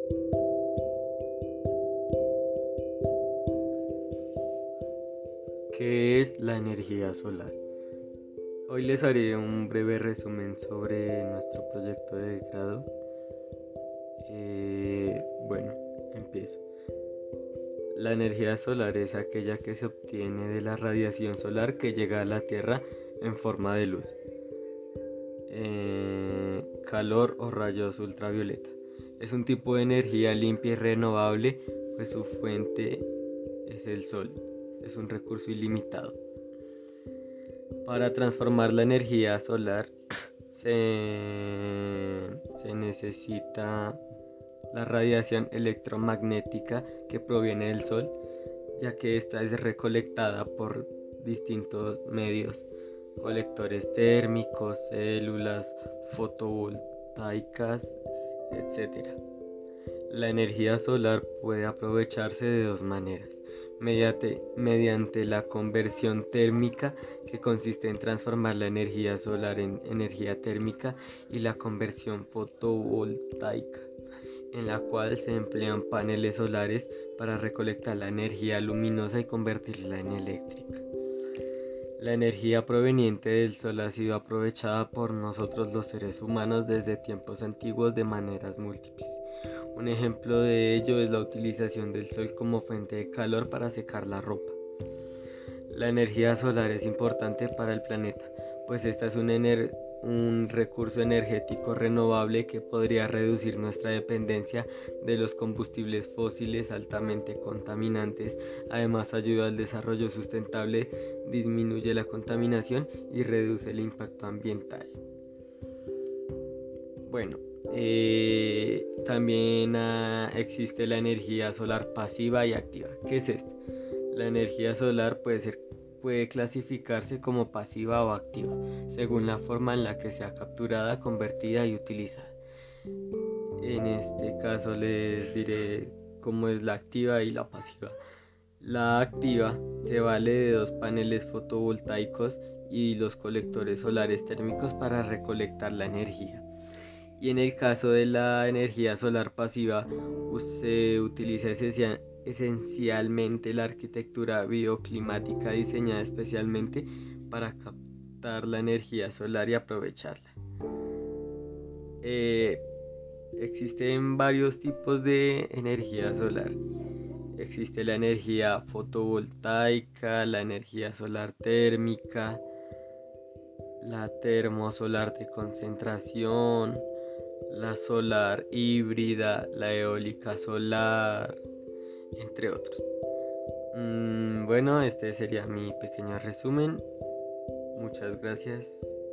¿Qué es la energía solar? Hoy les haré un breve resumen sobre nuestro proyecto de grado. Bueno, empiezo. La energía solar es aquella que se obtiene de la radiación solar que llega a la Tierra en forma de luz, calor o rayos ultravioleta. Es un tipo de energía limpia y renovable, pues su fuente es el sol. Es un recurso ilimitado. Para transformar la energía solar se necesita la radiación electromagnética que proviene del Sol, ya que esta es recolectada por distintos medios, colectores térmicos, células fotovoltaicas, etc. La energía solar puede aprovecharse de dos maneras: mediante la conversión térmica, que consiste en transformar la energía solar en energía térmica, y la conversión fotovoltaica, en la cual se emplean paneles solares para recolectar la energía luminosa y convertirla en eléctrica. La energía proveniente del sol ha sido aprovechada por nosotros los seres humanos desde tiempos antiguos de maneras múltiples. Un ejemplo de ello es la utilización del sol como fuente de calor para secar la ropa. La energía solar es importante para el planeta, pues esta es un recurso energético renovable que podría reducir nuestra dependencia de los combustibles fósiles altamente contaminantes. Además, ayuda al desarrollo sustentable, disminuye la contaminación y reduce el impacto ambiental. Bueno, también existe la energía solar pasiva y activa. ¿Qué es esto? La energía solar puede clasificarse como pasiva o activa, según la forma en la que sea capturada, convertida y utilizada. En este caso les diré cómo es la activa y la pasiva. La activa se vale de dos paneles fotovoltaicos y los colectores solares térmicos para recolectar la energía. Y en el caso de la energía solar pasiva, se utiliza esencialmente la arquitectura bioclimática diseñada especialmente para captar la energía solar y aprovecharla. Existen varios tipos de energía solar. Existe la energía fotovoltaica, la energía solar térmica, la termosolar de concentración, la solar híbrida, la eólica solar, entre otros. Bueno, este sería mi pequeño resumen. Muchas gracias.